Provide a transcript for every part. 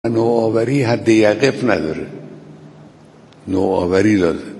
نوآوری حد یقف نداره، نوآوری لازم.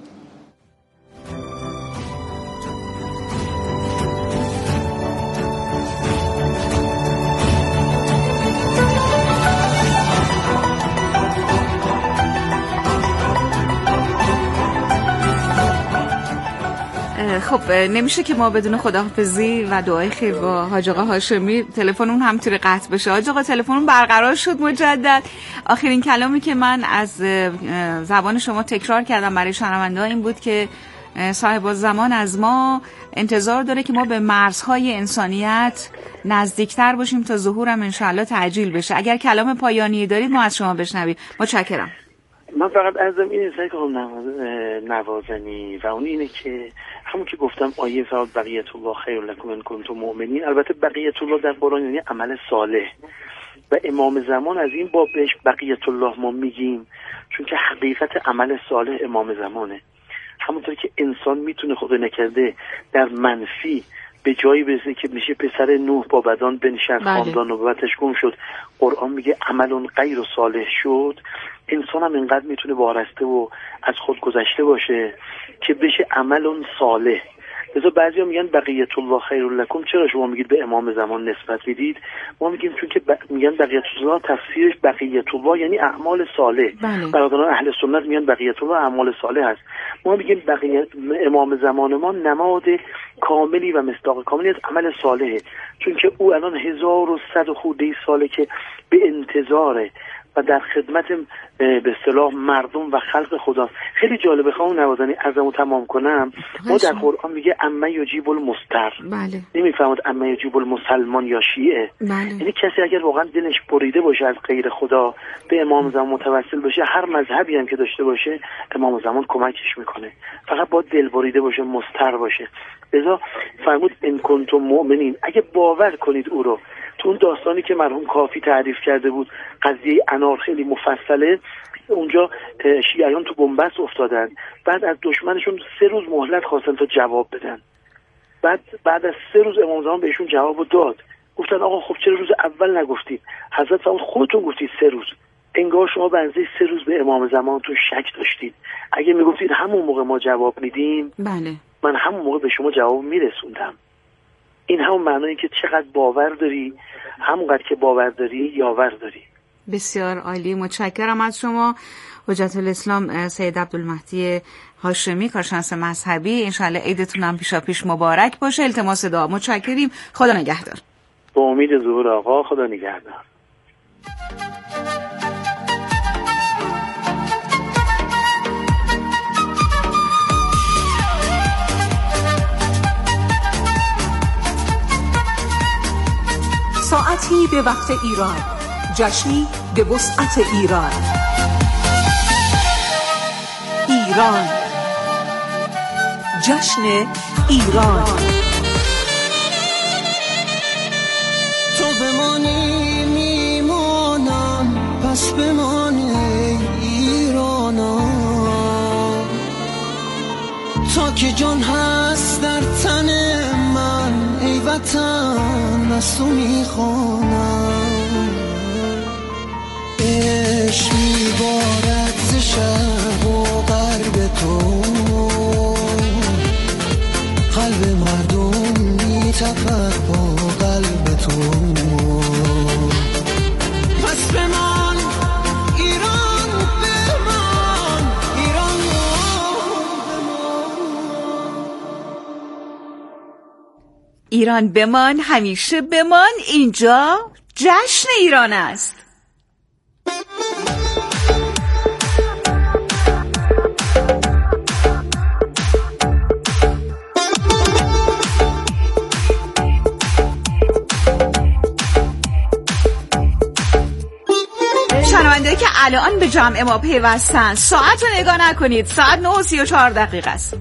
خب نمیشه که ما بدون خداحافظی و دعای خیر با حاج آقا هاشمی تلفن اون همینطوری قطع بشه. حاج آقا تلفن برقرار شد مجدد. آخرین کلامی که من از زبان شما تکرار کردم برای شنونده‌ها این بود که صاحب الزمان از ما انتظار داره که ما به مرزهای انسانیت نزدیکتر باشیم تا ظهورم انشاءالله تعجیل بشه. اگر کلام پایانی دارید ما از شما بشنویم. متشکرم. من فقط عرضم اینه که نوازنی و اون اینه که همون که گفتم آیه فقط بقیت الله خیر لکم ان کنتم مؤمنین. البته بقیت الله در قرآن یعنی عمل صالح و امام زمان از این باب بهش بقیت الله ما میگیم چون که حقیقت عمل صالح امام زمانه. همونطور که انسان میتونه خدا نکرده در منفی به جایی برسه که میشه پسر نوح با بدان بنشست خاندان نبوتش گم شد، قرآن میگه عمل غیر صالح شد. انسان هم اینقدر میتونه وارسته و از خود گذشته باشه که بشه عمل صالح. لذا بعضیا میگن بقیت الله خیر لکم. چرا شما میگید به امام زمان نسبت میدید؟ ما میگیم چون که میگن بقیت الله تفسیرش بقیت الله یعنی اعمال صالح. برادران اهل سنت میگن بقیت الله اعمال صالح هست. ما میگیم بقیت امام زمان ما نماد کاملی و مصداق کاملی از عمل صالحه، چون که او الان 1100 خورده ساله که به انتظاره و در خدمت به اصطلاح مردم و خلق خدا. خیلی جالبه خواهم نوازنی ازمو تمام کنم. ما در قرآن میگه اما یجیب المضطر. بله. نمیفهمد اما یجیب المسلمان یا شیعه. بله. یعنی کسی اگر واقعا دلش بریده باشه از غیر خدا به امام زمان متوسل بشه، هر مذهبی هم که داشته باشه امام زمان کمکش میکنه. فقط با دل بریده باشه، مضطر باشه. لذا فرمود ان کنتم مؤمنین، اگه باور کنید او رو. تو اون داستانی که مرحوم کافی تعریف کرده بود قضیه انار خیلی مفصله، اونجا شیعیان تو بنبست افتادن، بعد از دشمنشون 3 روز مهلت خواستن تا جواب بدن. بعد از 3 روز امام زمان بهشون جوابو داد. گفتن آقا خب چرا روز اول نگفتید؟ حضرت فرمود خودتون گفتید 3 روز. انگار شما به اندازه 3 روز به امام زمانتون شک داشتید. اگه میگفتید همون موقع ما جواب میدیم، بله، من همون موقع به شما جواب میرسوندم. این همون معنایی که چقدر باور داری، همونقدر که باور داری یاور داری. بسیار عالی. متشکرم از شما حجت الاسلام سید عبدالمهدی هاشمی، کارشناس مذهبی. انشالله عیدتون هم پیشاپیش مبارک باشه. التماس دعا. متشکریم. خدا نگهدار. با امید ظهور آقا. خدا نگهدار. ساعتی به وقت ایران، جشنی به وسعت ایران. ایران، جشن ایران. تو بمانی میمانم، پس بمانی ایرانم. تا که جان هست در تن من، ای وطن از تو میخوانم. عشق میبارد ز شرق و غرب تو، قلب مردم میتپد با قلب تو. پس بمان ایران، بمان ایران، ایران بمان، همیشه بمان. اینجا جشن ایران است. شنونده که الان به جمع ما پیوستن، ساعت رو نگاه نکنید، ساعت 9:34 است.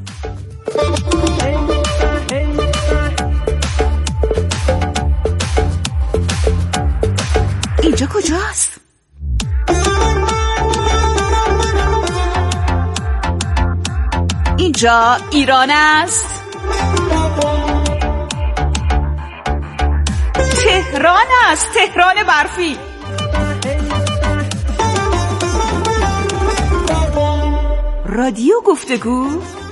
اینجا کجاست؟ اینجا ایران است. تهران است، تهران برفی. رادیو گفتگو.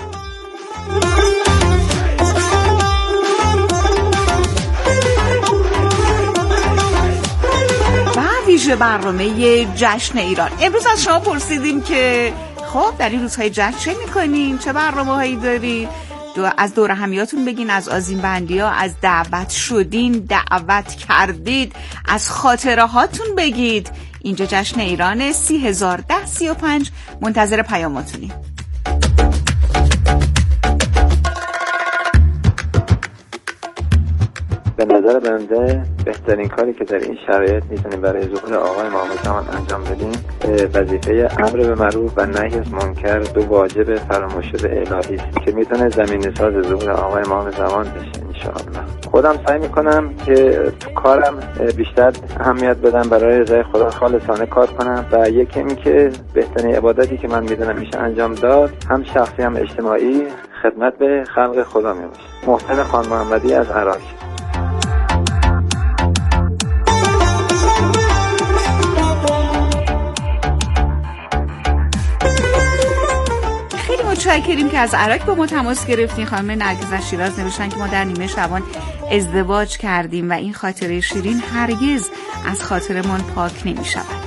ویژه برنامه جشن ایران. امروز از شما پرسیدیم که خب در این روزهای جشن چه میکنین؟ چه برنامه‌هایی دارین؟ از دور همیاتون بگین، از آذین بندی‌ها، از دعوت شدین، دعوت کردید، از خاطره هاتون بگید. اینجا جشن ایران 301035 منتظر پیاماتونی. به نظر بنده بهترین کاری که در این شرایط میتونیم برای ظهور آقای امام زمان انجام بدیم وظیفه امر به معروف و نهی از منکر، دو واجب فراموش شده الهی است که میتونه زمینه‌ساز ظهور آقای امام زمان بشه انشاءالله. خودم سعی میکنم که تو کارم بیشتر اهمیت بدم، برای رضای خدا خالصانه کار کنم و یکی این که بهترین عبادتی که من میدونم میشه انجام داد، هم شخصی هم اجتماعی، خدمت به خلق خدا میباشه. محسن خان محمدی از عراق. متشکریم که از عراق با ما تماس گرفتین. خانم نرگس از شیراز نوشتن که ما در نیمه شبان ازدواج کردیم و این خاطره شیرین هرگز از خاطرمان پاک نمی شود.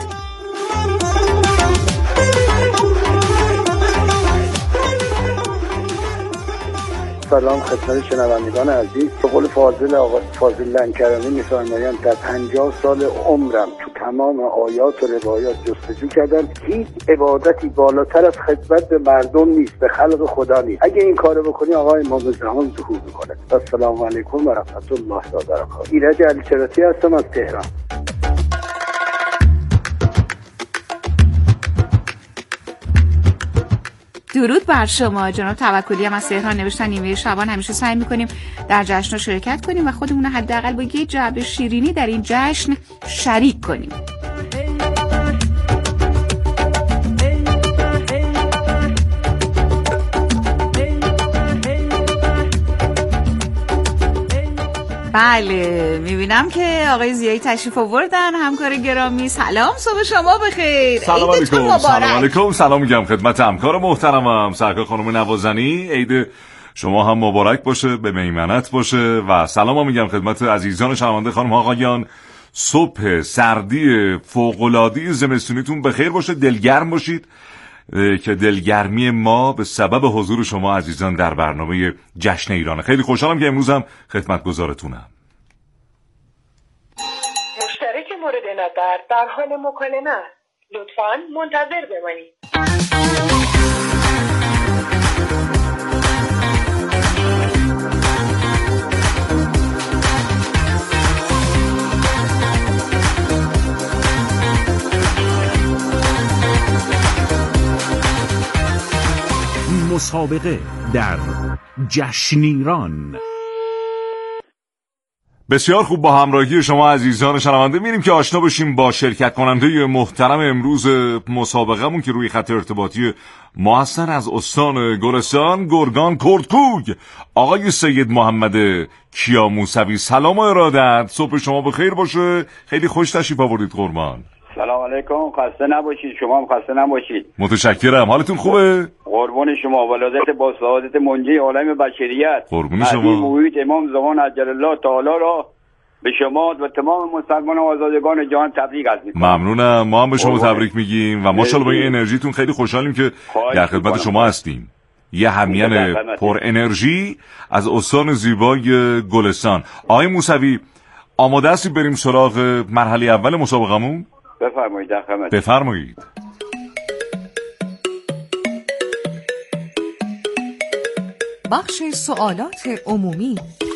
سلام خدمت شنوندگان عزیز. به قول فاضل لنکرانی می‌فرمایند در 50 سال عمرم تو تمام آیات و روایات جستجو کردم، هیچ عبادتی بالاتر از خدمت به مردم نیست، به خلق خدا نیست. اگه این کارو بکنی آقای امام زمان ظهور میکنه. السلام علیکم و رحمت الله و برکاته. ایرج علیچراتی هستم از تهران. درود بر شما. جناب توکلی هم از تهران نوشتن نیمه شبان همیشه سعی میکنیم در جشن شرکت کنیم و خودمون حداقل با یه جعبه شیرینی در این جشن شریک کنیم. بله میبینم که آقای زیایی تشریف آوردن، همکار گرامی. سلام، صبح شما بخیر. سلام علیکم. سلام علیکم. سلام میگم خدمت همکار محترمم سرکار خانم نوازنی. عید شما هم مبارک باشه، به میمنت باشه. و سلام میگم خدمت عزیزان شنونده خانم آقایان. صبح سردی فوق‌العاده زمستونیتون بخیر باشه، دلگرم باشید که دلگرمی ما به سبب حضور شما عزیزان در برنامه جشن ایرانه. خیلی خوشحالم که امروز هم خدمتگزارتونم. مشترک مورد نظر در حال مکالمه است. لطفاً منتظر بمانید. مسابقه در جشن ایران. بسیار خوب، با همراهی شما عزیزان شنونده میریم که آشنا بشیم با شرکت کننده محترم امروز مسابقه‌مون که روی خط ارتباطی ما هستن از استان گلستان، گرگان کردکوگ، آقای سید محمد کیا موسوی. سلام و ارادت، صبح شما بخیر باشه. خیلی خوش تشریف آوردید قربان. سلام علیکم، خسته نباشید. شما هم خسته نباشید. متشکرم. حالتون خوبه؟ قربون شما. ولادت با سعادت منجی عالم بشریت قربون شما. محیط امام زمان عجل الله تعالی را به شما و تمام مسلمان و آزادگان جهان تبریک عرض می‌کنم. ممنونم. ما هم به شما تبریک میگیم و ماشاءالله با این انرژیتون خیلی خوشحالیم که در خدمت شما هستیم. یه همین پر انرژی از استان زیبای گلستان. آقای موسوی، آماده هستید بریم سراغ مرحله اول مسابقمون؟ بفرمایید. در خدمت. بفرمایید. بخش سوالات عمومی.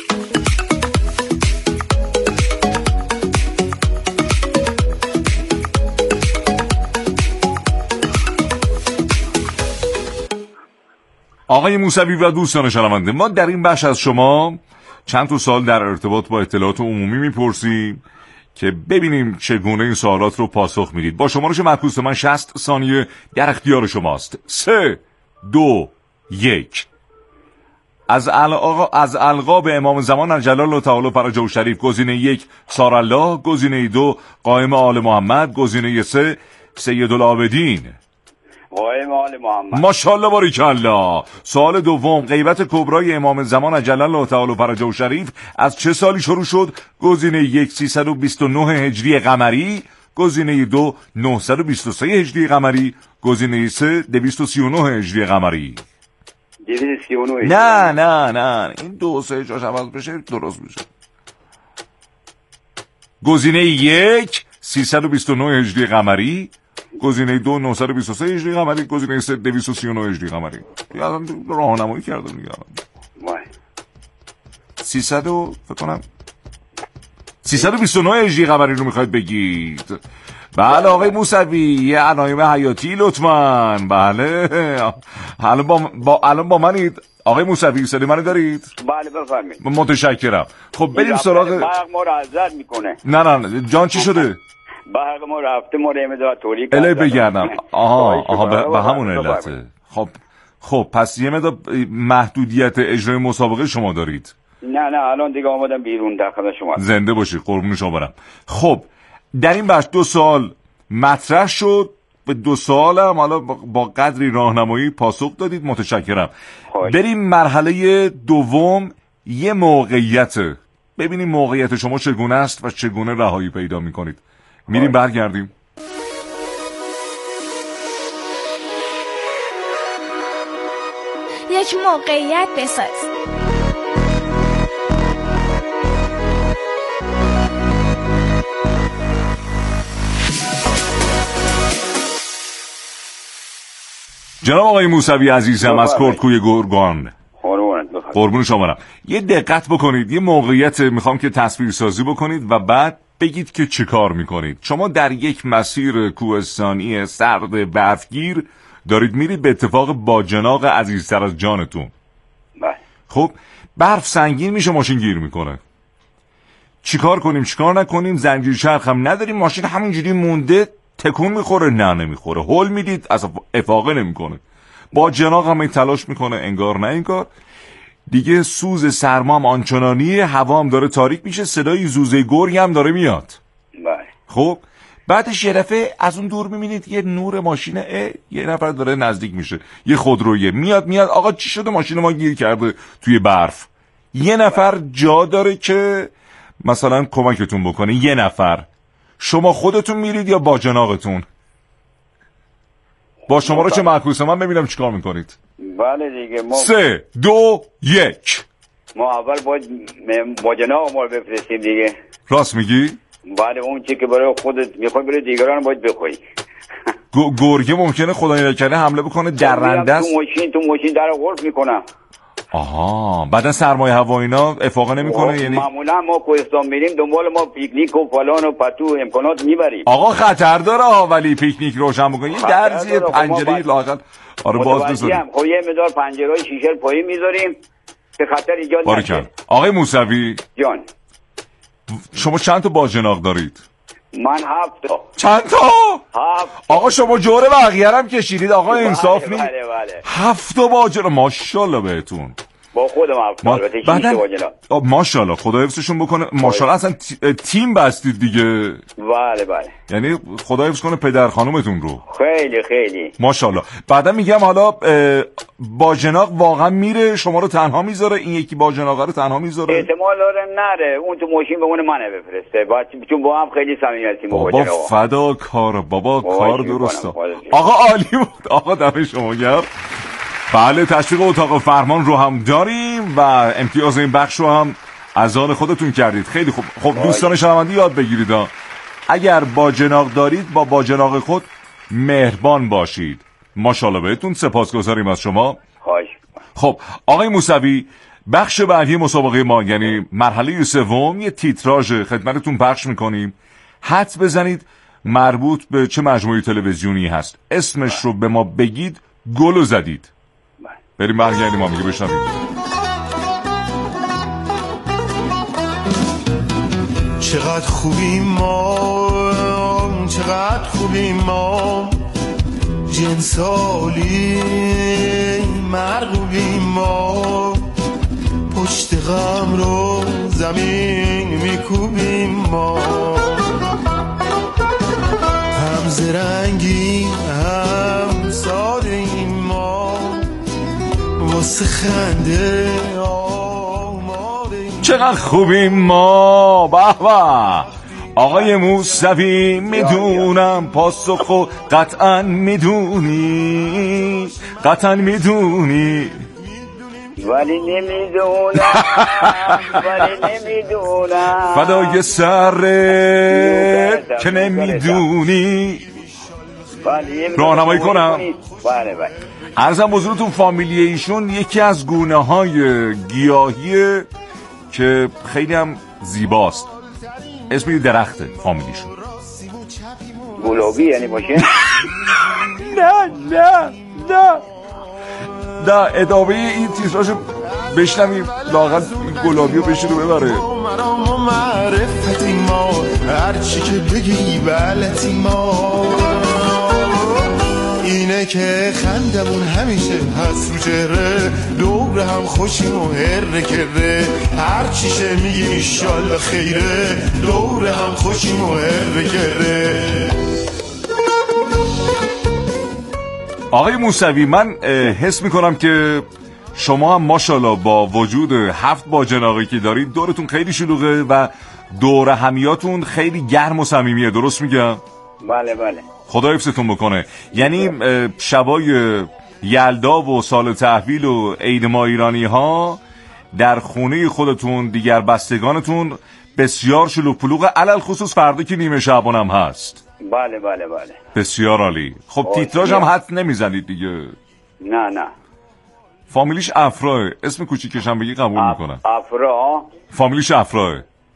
آقای موسوی و دوستان شنونده، ما در این بخش از شما چند تا سوال در ارتباط با اطلاعات عمومی میپرسیم که ببینیم چگونه این سوالات رو پاسخ میدید. با شمارش معکوس من 60 ثانیه در اختیار شماست. 3 2 1. از القاب امام زمان عجل الله تعالی فرجه شریف: گزینه 1 سارالله، گزینه 2 قائم آل محمد، گزینه 3 سید العابدین. قائم آل محمد. ماشاءالله باریکالله. سوال دوم، غیبت کبرای امام زمان عجل الله تعالی فرجه شریف از چه سالی شروع شد؟ گزینه 1 329 هجری قمری، گزینه 2 923 هجری قمری، گزینه 3 239 هجری قمری. 239. نه این 2 3 جاش عوض بشه درست میشه. گزینه 1 329 هجری قمری، گزینه 2 923 هجری قمری، گزینه 3 239 هجری قمری. یادم راهنمایی کردم دیگه. وای 300 فکر کنم 329 هجری قمری رو میخواید بگید. بله آقای موسوی، یه علائم حیاتی لطفاً. بله الان با منید آقای موسوی، صدای منو دارید؟ بله بفرمایید. متشکرم. خب بریم سراغ. برق ما رو حضرت میکنه. نه جان چی شده؟ برق ما رفته، ما رو امداد توریک اله بگردم. آها به همون علته. خب پس یه مقدار محدودیت اجرای مسابقه شما دارید. نه الان دیگه آمدم بیرون در خدمت شما. زنده باشی قربون شما برم. خب در این بخش 2 سوال مطرح شد، به 2 سوالم حالا با قدری راهنمایی پاسخ دادید، متشکرم. بریم مرحله دوم، یه موقعیت، ببینیم موقعیت شما چگونه است و چگونه رهایی پیدا میکنید. میریم برگردیم. یک موقعیت بساز. جناب آقای موسوی عزیزم از کردکوی گرگان، قربون شما برم، یه دقت بکنید. یه موقعیت میخوام که تصویر سازی بکنید و بعد بگید که چه کار میکنید. شما در یک مسیر کوهستانی سرد برفگیر دارید میرید، به اتفاق باجناق عزیزتر از جانتون. خب برف سنگین میشه، ماشین گیر میکنه. چیکار کنیم چیکار نکنیم؟ زنجیر چرخ هم نداریم، ماشین همینجوری مونده، تکون میخوره؟ نه نمیخوره. هول میدید اصلا افاقه نمیکنه. باجناق هم تلاش میکنه انگار نه انگار. دیگه سوز سرما هم آنچنانی، هوا هم داره تاریک میشه، صدای زوزه گرگ هم داره میاد. خب بعدش یه دفعه از اون دور میبینید یه نور ماشینه، یه نفر داره نزدیک میشه، یه خودرویه میاد. آقا چی شده؟ ماشین ما گیر کرده توی برف. یه نفر جا داره که مثلا کمکتون بکنه. یه نفر. شما خودتون میرید یا باجناقتون؟ با شما رو چه معکوسه من ببینم چیکار میکنید. بله دیگه ما 3 2 1 ما اول باید باجناق ما رو بفرستیم دیگه. راست میگی؟ بله اون چی که برای خودت میخوای برای دیگران باید بخوای. گرگه ممکنه خدای نکرده حمله بکنه، درنده است. تو ماشین در قلف میکنم. آها بعدا سرمایه هوا اینا افاقه نمیکنه؟ یعنی معمولا ما کوهستان میریم دنبال ما پیکنیک و فلان و پتو امکانات میبریم. آقا خطر داره ولی پیکنیک روشن بکنی یه درزی پنجره لااقل آره باز بذاریم. خب یه مقدار پنجرهای شیشه پایین میذاریم که خطر ایجاد نشه. آقای موسوی جان شما چند تا باجناق دارید؟ من 7 تا. چند تا؟ 7. آقا شما جوره بقیه هم کشیدید آقا، انصاف نیست. بله 7 تا باجناق، ماشاءالله بهتون. با خودم البته بعدن ماشاءالله خدا حفظشون بکنه. ماشاءالله اصلا تیم بستید دیگه. بله یعنی خدا حفظ کنه پدر خانومتون رو. خیلی ماشاءالله. بعدا میگم حالا باجناق واقعا میره شما رو تنها میذاره؟ این یکی باجناق رو تنها میذاره؟ احتمال داره نره، اون تو ماشین به اون منه بفرسته، چون با هم خیلی صمیمیتیم با بابا فدا کار بابا کار درسته. آقا عالی بود آقا، دم شما گرم. بله تشویق اتاق فرمان رو هم داریم و امتیاز این بخش رو هم از آن خودتون کردید. خیلی خوب. خب دوستان شنونده یاد بگیرید اگر باجناق دارید با باجناق خود مهربان باشید. ماشاءالله بهتون، سپاسگزاریم از شما. خب آقای موسوی بخش بعدی مسابقه ما یعنی مرحله سوم یه تیتراژ خدمتتون پخش میکنیم. حدس بزنید مربوط به چه مجموعه تلویزیونی هست، اسمش رو به ما بگید، گلو زدید. بریم برگردیم ما میگه بشنویم. چقدر خوبیم ما، چقدر خوبیم ما، جنسالی مرغوبیم ما، پشت غم رو زمین میکوبیم ما، هم زرنگی هم سال واسه خنده چقدر خوبیم ما. به به آقای موسوی میدونم پاسخو قطعا میدونی، قطعا میدونی ولی نمیدونم فدای سرت که نمیدونی. راهنمایی کنم. بله. عرضم بزرگتون فامیلی ایشون یکی از گونه های گیاهیه که خیلی هم زیباست. اسمی درخته فامیلیشون. گلابی یعنی باشه؟ نه ادامه این تیتراشو بشنویم لااقل گلابی رو بشین رو ببره. معرفتی ما هرچی که بگی بلتی ما اینه که خندمون همیشه هست رو چهره دور هم خوشیم و هر کره هرچی شه میگیم ایشالله خیره دور هم خوشیم و هر کره. آقای موسوی من حس میکنم که شما هم ماشاءالله با وجود 7 باجناقی که دارید دورتون خیلی شلوغه و دور همیاتون خیلی گرم و صمیمیه. درست میگم؟ بله. خدا حفظتون بکنه. یعنی شبای یلدا و سال تحویل و عید ما ایرانی ها در خونه خودتون دیگر بستگانتون بسیار شلوغ پلوغ، علل خصوص فردا که نیمه شعبان هم هست. بله. بسیار عالی. خب تیتراژ هم حد نمیزنید دیگه؟ نه. فامیلیش افراه. اسم کوچیکش هم بگی قبول میکنم. افراه. فامیلیش افراه.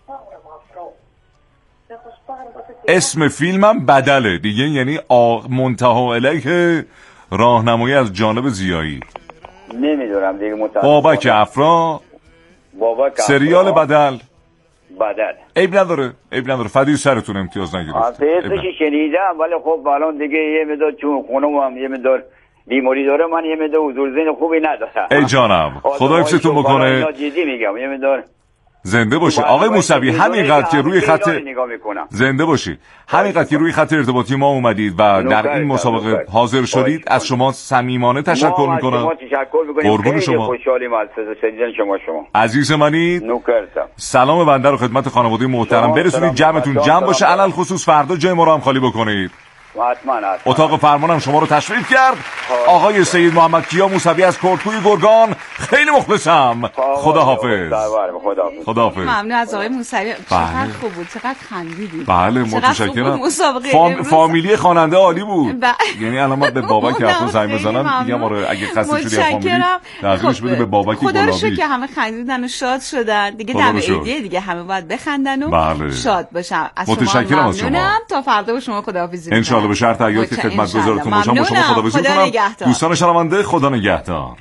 اسم فیلمم بدله دیگه، یعنی منتهی الیه راهنمایی از جانب زیایی. نمیدونم دیگه. بابک افرا. سریال بدل. عیب نداره فدی سرتون امتیاز نگیرید. اسمش شنیدم ولی خب الان دیگه یه مقدار چون خونم هم یه مقدار بیماری داره، من یه مقدار حضور ذهن خوبی ندارم. ای جانم خدا حفظتون بکنه. جدی میگم یه مقدار زنده باشی آقای موسوی. همینقدر که روی خط زنده باشی، همینقدر که روی خط ارتباطی ما اومدید و در این مسابقه حاضر شدید از شما صمیمانه تشکر میکنم. قربون شما. خوشحالیم از دیدن شما. عزیز منید. سلام بنده رو خدمت خانواده محترم برسونید. جمعتون جمع باشه، علل خصوص فردا جای ما رو هم خالی بکنید. حتما. اتاق فرمانم شما رو تشریف کرد. آقای سید محمد کیا موسوی از کرکوی گرگان، خیلی مخلصم. خدا حافظ. ممنون از آقای موسوی. چقدر خوب بود، چقدر خندیدید. بله متشکرم. فامیلی خواننده عالی بود. یعنی الان ما به بابک افرا زنگ بزنم دیگه ما رو اگه خسته شدی فامیلی تغییرش بده به بابک گلابی. خدا رو شکر که همه خندیدن و شاد شدن دیگه. دم عیدیه دیگه، همه باید بخندن و شاد باشن. از شما ممنونم. تا فردا با شما خداحافظی می‌کنم. ان شاء الله به شرط حیات که خدمتگزارتون باشم. با شما خداحافظی می‌کنم. دوستان شنونده خدا نگهدار.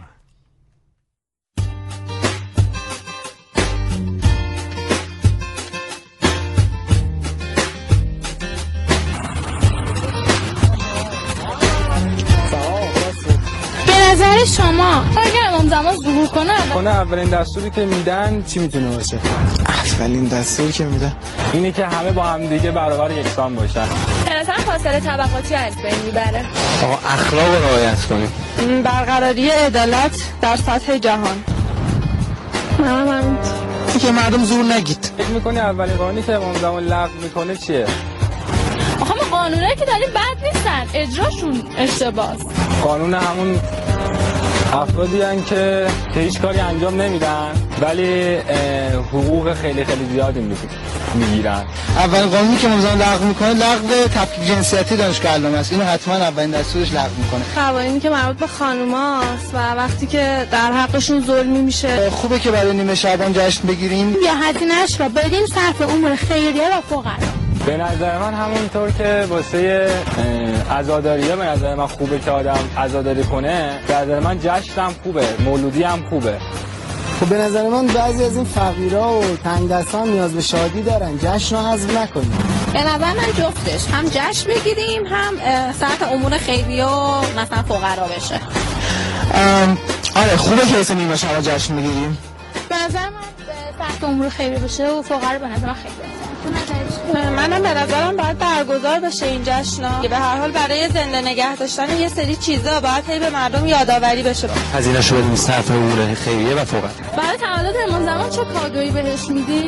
به نظر شما اگر امام زمان ظهور کنه اولین دستوری که میدن چی میتونه باشه؟ اولین دستوری که میدن اینه که همه با هم دیگه برابر یکسان باشن. به نظر فاصله طبقاتی از بین میبره. آقا اخلاق رو رعایت کنیم. برقراری عدالت در سطح جهان. من که مردم زور نگید. فکر میکنی اولین قانونی که امام زمان لغو میکنه چیه؟ آخه ما قانونایی که داریم بد نیستن، اجراشون اشتباهه. قانون همون افرادی هستن که هیچ کاری انجام نمیدن ولی حقوق خیلی زیادی میگیرن. اولین قانونی که امام لغو میکنه لغو تفکیک جنسیتی دانشگاه علامه است. اینو حتما اولین دستورش لغو میکنه. قوانینی که مربوط به خانوماست و وقتی که در حقشون ظلمی میشه. خوبه که برای نیمه شعبان جشن بگیریم یا هزینه‌اش رو بدیم صرف امور خیریه و فقرا. به نظر من همونطور که واسه عزاداریه به نظر من خوبه که آدم عزاداری کنه. به نظر من جشن هم خوبه، مولودی هم خوبه. خب به نظر من بعضی از این فقیرها و تنگ دستان نیاز به شادی دارن، جشن رو حذف نکنیم. به نظر من جفتش، هم جشن بگیریم هم صرف امور خیریه و مثلا فقرا بشه. آره خوبه که واسه نیمه شب جشن بگیریم. به نظر من صرف امور خیریه بشه و فقرا به نظر من خیلی منم به نظرم باید برگزار بشه این جشن. به هر حال برای زنده نگه داشتن یه سری چیزا باید هی به مردم یادآوری بشه. هزینه‌شو بدیم صرف امور خیریه و فوق‌العاده. برای تولد امام زمان چه کادویی بهش میدی؟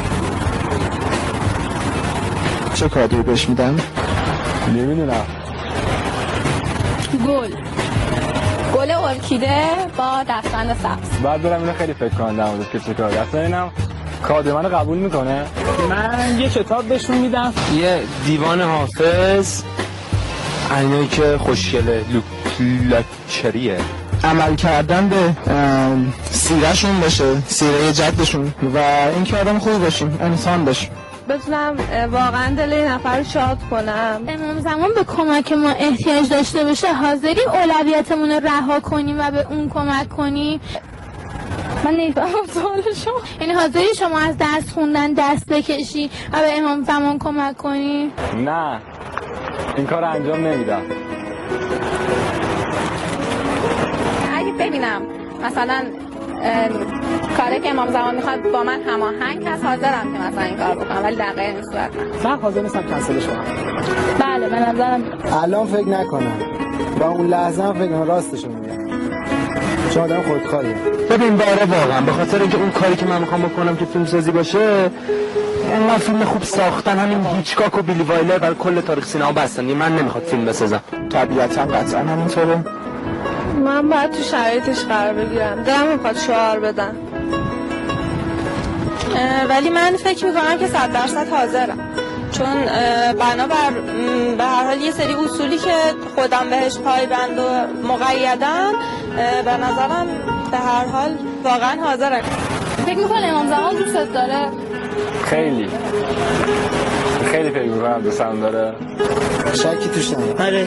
چه کادویی بهش میدم؟ نمیدونم. گل ارکیده با دستبند سبز. بعد برم اینو خیلی فکر کنم در موردش که چه کاری. اصلا اینم کادو منو قبول میکنه. من یه کتاب بهشون میدم، یه دیوان حافظ، اینایی که خوشگله لاکچریه، عمل کردن به سیرهشون باشه، سیره جدشون، و اینکه آدم خوبی باشیم، انسان باشیم. بتونم واقعا دل این نفر رو شاد کنم. امام زمان به کمک ما احتیاج داشته باشه، حاضری اولویتمون رو رها کنیم و به اون کمک کنیم؟ من نمیفهمم سوال شما. یعنی حاضری شما از درس خوندن دست بکشی و به امام زمان کمک کنی؟ نه، این کار انجام نمیدم. اگه ببینم مثلا کاری که امام زمان میخواد با من هماهنگ هست، حاضرم که مثلا این کار بکنم، ولی در غیر این صورت نه. من حاضر نیستم کنسلش کنم. بله به نظرم الان فکر نکنم، با اون لحظه هم فکر کنم راستشو میگم، چون آدم خودخواهیه. ببین باره واقعا به خاطر اینکه اون کاری که من میخوام بکنم که فیلم سازی باشه، اینقدر فیلم خوب ساختن، همین هیچکاک و بیلی وایلر برای کل تاریخ سینما بستن. من نمیخواد فیلم بسازم. طبیعتا قطعا همینطوره. من باید تو شرایطش قرار بگیرم، دلم میخواد شعار بدم، ولی من فکر میکنم که 100% حاضرم، چون بنابر به هر حال یه سری اصولی که خودم بهش پایبند و مقیدم، به نظرم به هر حال واقعا حاضرم. فکر میکنم امام زمان دوست داره؟ خیلی فکر میکنم دوستم داره. شکی توش نداره. آره.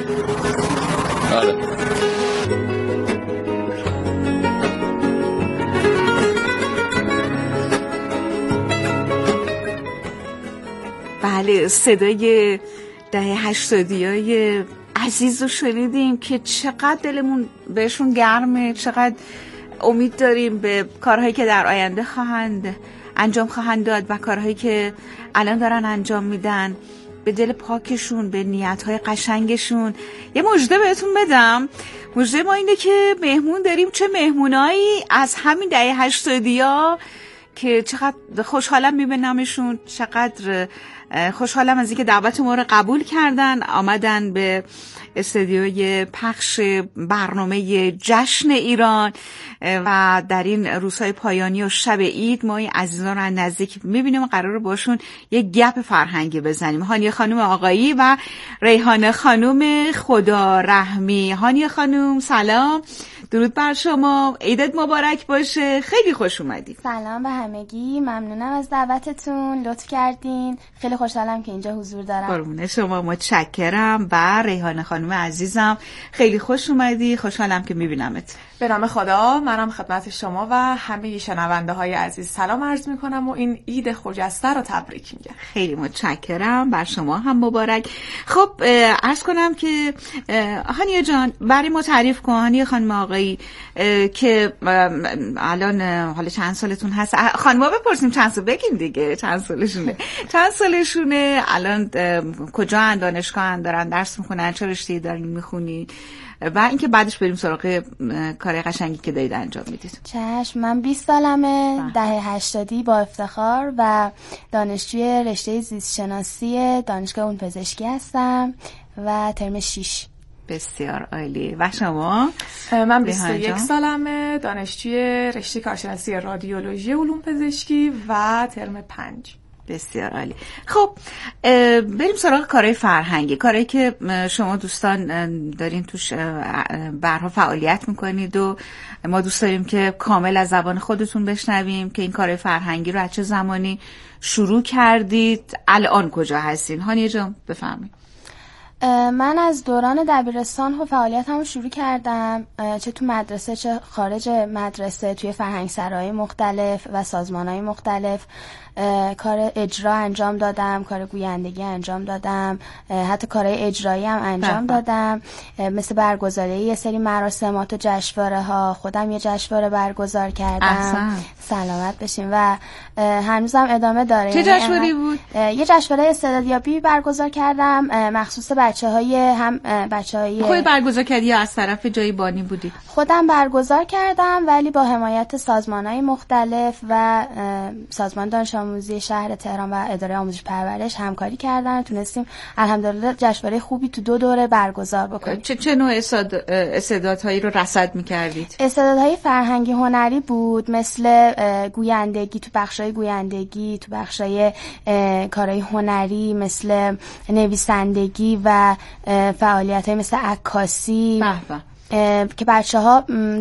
بله، صدای دهه 80های عزیز رو شنیدیم که چقدر دلمون بهشون گرمه، چقدر امید داریم به کارهایی که در آینده انجام خواهند داد و کارهایی که الان دارن انجام میدن، به دل پاکشون، به نیتهای قشنگشون. یه مژده بهتون بدم، مژده ما اینه که مهمون داریم، چه مهمونایی از همین دهه 80ها که چقدر خوشحالم میبینمشون، چقدر خوشحالم از اینکه دعوت ما رو قبول کردن، آمدن به استودیوی پخش برنامه جشن ایران و در این روزهای پایانی و شب عید ما این عزیزان رو از نزدیک میبینیم و قراره باشون یه گپ فرهنگی بزنیم. هانیه خانم آقایی و ریحانه خانم خدا رحمی. هانیه خانم سلام، درود بر شما، عیدت مبارک باشه، خیلی خوش اومدید. سلام به همگی، ممنونم از دعوتتون، لطف کردین، خیلی خوشحالم که اینجا حضور دارم. قربون شما، متشکرم. و ریحانه خانم عزیزم خیلی خوش اومدی، خوشحالم که میبینمت. به نام خدا، منم خدمت شما و همه شنونده های عزیز سلام عرض میکنم و این عید خجسته رو تبریک میگم. خیلی متشکرم، بر شما هم مبارک. خب عرض کنم که هانیه جان برای ما تعریف کن، هانیه خانم آقایی، که الان حالا چند سالتون هست؟ خانم‌ها بپرسیم چند سال، بگین دیگه چند سالشونه الان، کجا دانشگاه دارن درس میخونن، چه رشته‌ای دارین میخونی، و اینکه بعدش بریم سراغ کار قشنگی که دارید انجام میدید. چشم، من 20 سالمه، دهه 80 با افتخار و دانشجوی رشته زیست شناسی دانشگاه علوم پزشکی هستم و ترم 6. بسیار عالی. و شما؟ من 21 سالمه، دانشجوی رشته کارشناسی رادیولوژی علوم پزشکی و ترم 5. بسیار عالی. خب بریم سراغ کارهای فرهنگی، کارهایی که شما دوستان دارین توش برها فعالیت میکنید و ما دوست داریم که کامل از زبان خودتون بشنویم که این کارهای فرهنگی رو از چه زمانی شروع کردید، الان کجا هستین. هانیه جان بفرمایید. من از دوران دبیرستان فعالیتمو شروع کردم، چه تو مدرسه چه خارج مدرسه، توی فرهنگسرای مختلف و سازمانهای مختلف کار اجرا انجام دادم، کار گویندگی انجام دادم، حتی کارهای اجرایی هم انجام دادم، مثل برگزاری یه سری مراسمات و جشنواره ها. خودم یه جشنواره برگزار کردم. سلامت بشین. و هنوزم ادامه داره. چه جشنواره‌ای بود؟ یه جشنواره استعدادیابی برگزار کردم مخصوص بچه‌های خود برگزار کردی یا از طرف جای بانی بودی؟ خودم برگزار کردم ولی با حمایت سازمان‌های مختلف و سازمان دانش آموزی شهر تهران و اداره آموزش پرورش همکاری کردن. تونستیم الحمدلله جشنواره خوبی تو 2 دوره برگزار بکنیم. چه نوع استعدادهایی رو رصد می‌کردید؟ استعدادهای فرهنگی هنری بود، مثل گویندگی، تو بخشای گویندگی، تو بخشای کارهای هنری مثل نویسندگی و فعالیت‌های مثل عکاسی که بچه‌ها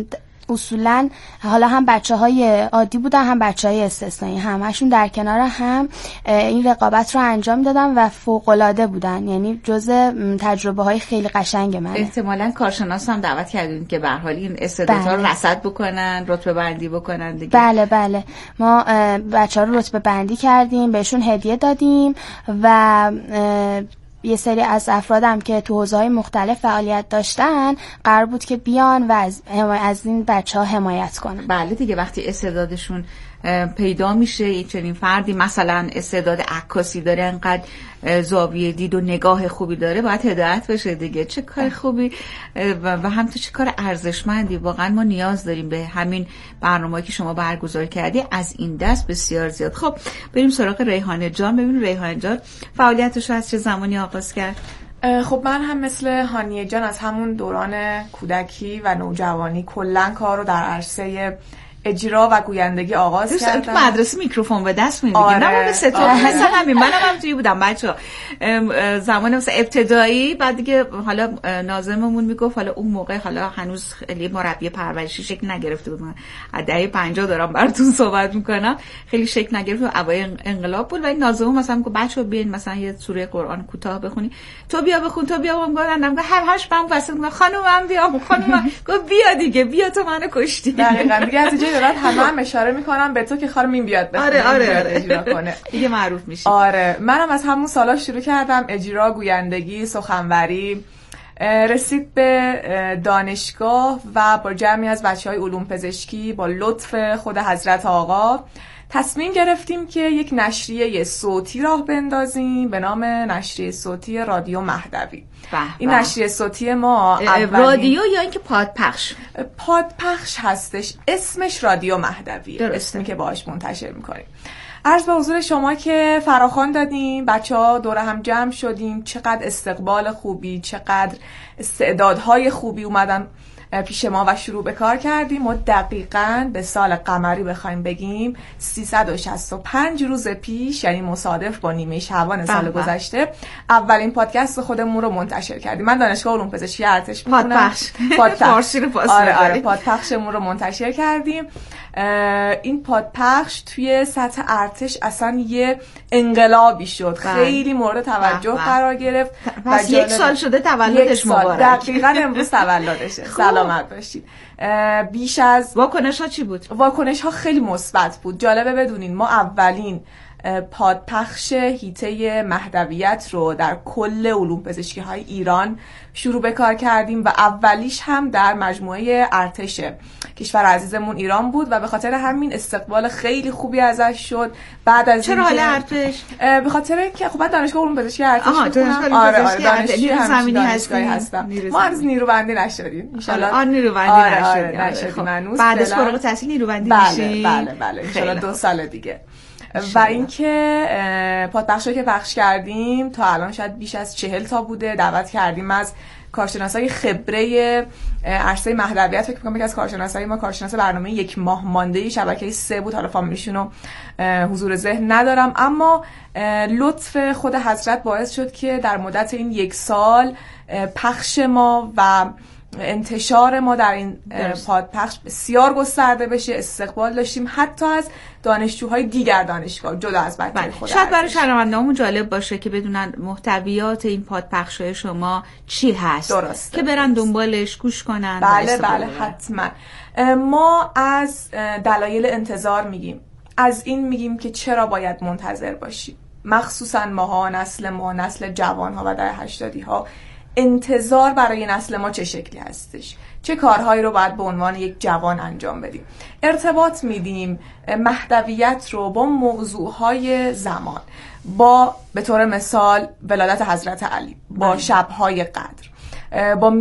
اصولاً حالا هم بچه‌های عادی بودن هم بچه‌های استثنایی، همشون در کنار هم این رقابت رو انجام دادن و فوق‌العاده بودن. یعنی جزء تجربه‌های خیلی قشنگ منه. احتمالاً کارشناس هم دعوت کردین که به هر حال این استعدادها رو رصد بکنن، رتبه بندی بکنن دیگه. بله ما بچه‌ها رو رتبه بندی کردیم، بهشون هدیه دادیم و یه سری از افرادم که تو حوزه‌های مختلف فعالیت داشتن قرار بود که بیان و از این بچه‌ها حمایت کنن. بله دیگه، وقتی استعدادشون پیدا میشه، چنین فردی مثلا استعداد عکاسی داره، انقدر زاویه دید و نگاه خوبی داره، باید هدایت بشه دیگه. چه کار خوبی و هم تو چه کار ارزشمندی. واقعا ما نیاز داریم به همین برنامه‌ای که شما برگزار کردی، از این دست بسیار زیاد. خب بریم سراغ ریحانه جان. ببینیم ریحانه جان فعالیتش رو از چه زمانی آغاز کرد؟ خب من هم مثل هانیه جان از همون دوران کودکی و نوجوانی کلاً کار رو در عرصه اجرا و گویندگی آغاز کردم. تو مدرسه میکروفون به دست میگیری؟ نه مثل تو، مثل همین منم توی بودم بچه‌ها زمان مثلا ابتدایی. بعد دیگه حالا ناظممون میگفت، حالا اون موقع حالا هنوز خیلی مربی پرورشی شکل نگرفته بود، من از دهه 50 دارم براتون صحبت میکنم، خیلی شکل نگرفت، اوایل انقلاب بود. و این ناظم مثلا میگفت بچه‌ها بیاین مثلا یه سوره قرآن کوتاه بخونی، تو بیا بخون، تو بیا. میگم همش من واسه خانومم بیام، خانومم گفت بیا دیگه، بیا تو منو کشتی. دقیقاً دیگه از اینجا دارن هم اشاره میکنم به تو که خانم این بیاد بخونه. آره اجرا کنه دیگه معروف میشی. آره منم از همون سالا شروع کردم اجرا، گویندگی، سخنوری. رسید به دانشگاه و با جمعی از بچهای علوم پزشکی با لطف خود حضرت آقا تصمیم گرفتیم که یک نشریه صوتی راه بندازیم به نام نشریه صوتی رادیو مهدوی. این نشریه صوتی ما رادیو یا اینکه پادپخش؟ پادپخش هستش، اسمش رادیو مهدوی، اسمی که باهاش منتشر میکنیم. عرض به حضور شما که فراخوان دادیم، بچه‌ها دور هم جمع شدیم، چقدر استقبال خوبی، چقدر استعدادهای خوبی اومدن پیش ما و شروع به کار کردیم. ما دقیقاً به سال قمری بخوایم بگیم 365 روز پیش، یعنی مصادف با نیمه شعبان سال گذشته، اولین پادکست خودمون رو منتشر کردیم. من دانشگاه علوم پزشکی ارتش میخونم. فارسی رو آره پادپخشمون رو منتشر کردیم. این پادپخش توی سطح ارتش اصلا یه انقلابی شد، خیلی مورد توجه قرار گرفت. پس 1 سال شده تولدش مبارک. دقیقاً امروز تولدشه. سلامت باشید. بیش از واکنش ها چی بود؟ واکنش ها خیلی مثبت بود. جالبه بدونین ما اولین پادپخش هیته مهدویت رو در کل علوم پزشکی های ایران شروع به کار کردیم و اولیش هم در مجموعه ارتش کشور عزیزمون ایران بود و به خاطر همین استقبال خیلی خوبی ازش شد. بعد از چرا حال ارتش؟ به خاطر اینکه خب دانشگاه علوم پزشکی ارتش دانشجوی زمینی هستم. ما هنوز نیروبندی نشدیم ان شاء الله. نیروبندی نشدیم هنوز. بعد از فارغ التحصیل نیروبندی میشی؟ بله ان شاء الله 2 سال دیگه. و اینکه پادپخشی که پخش کردیم تا الان شاید بیش از 40 تا بوده. دعوت کردیم از کارشناسای خبره عرصه مهدویت، فکر می‌کنم یکی از کارشناسای ما کارشناس برنامه 1 ماه مانده شبکه 3 بود، حالا فامیلیشون رو حضور ذهن ندارم، اما لطف خود حضرت باعث شد که در مدت این 1 سال پخش ما و انتشار ما در این پادپخش بسیار گسترده بشه. استقبال داشتیم حتی از دانشجوهای دیگر دانشگاه جدا از بچه‌های خود. شاید برای شنونده‌هامون جالب باشه که بدونن محتویات این پادپخش‌های شما چی هست. درسته. که برن دنبالش گوش کنن. بله حتما. ما از دلایل انتظار میگیم. از این میگیم که چرا باید منتظر باشیم. مخصوصا ماها، نسل جوان‌ها و در 80ی‌ها، انتظار برای نسل ما چه شکلی هستش؟ چه کارهایی رو باید به عنوان یک جوان انجام بدیم؟ ارتباط میدیم محتویت رو با موضوعهای زمان، با به طور مثال ولادت حضرت علی، با شب‌های قدر، با